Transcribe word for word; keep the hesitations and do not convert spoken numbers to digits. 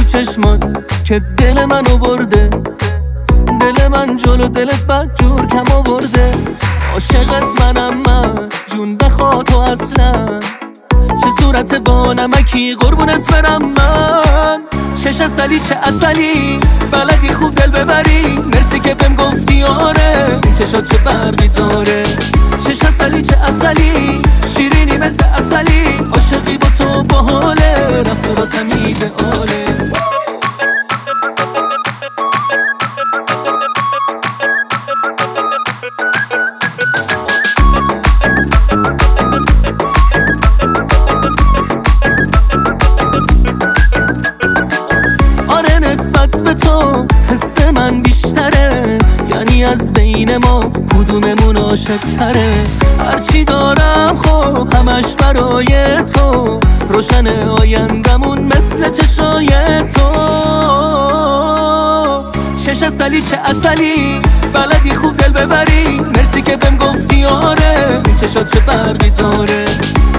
چشمات که دل منو برده، دل من جلو دلت بد جور کم آورده. عاشقت منم من جون بخوا تو اصلا، چه صورت با نمکی قربونت برم من. چش اصلی چه اصلی بلدی خوب دل ببری، مرسی که بهم گفتی آره این چشات چه برقی داره. چش اصلی چه اصلی شیرینی مثل اصلی، عاشقی با تو باحاله رفتارات ایدئاله. نسبت به تو حس من بیشتره، یعنی از بین ما کدوممون عاشق تره. هرچی دارم خب همش برای تو، روشن آیندمون مثل چشای تو. چش اصلی چه اصلی بلدی خوب دل ببری، مرسی که بهم گفتی آره این چشات چه برقی داره.